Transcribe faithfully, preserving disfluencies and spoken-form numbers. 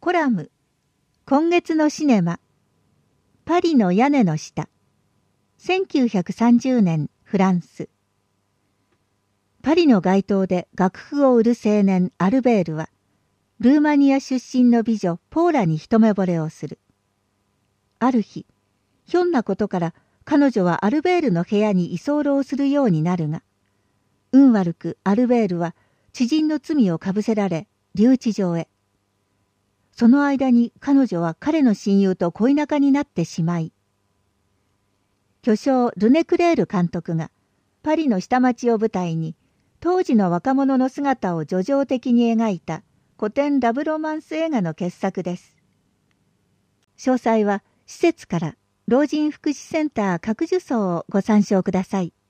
コラム、今月のシネマ、パリの屋根の下、せんきゅうひゃくさんじゅうねんフランス。パリの街頭で楽譜を売る青年アルベールは、ルーマニア出身の美女ポーラに一目惚れをする。ある日、ひょんなことから彼女はアルベールの部屋に居候するようになるが、運悪くアルベールは知人の罪をかぶせられ留置場へ。その間に彼女は彼の親友と恋仲になってしまい、巨匠ルネ・クレール監督がパリの下町を舞台に当時の若者の姿を叙情的に描いた古典ラブロマンス映画の傑作です。詳細は施設から老人福祉センター各受層をご参照ください。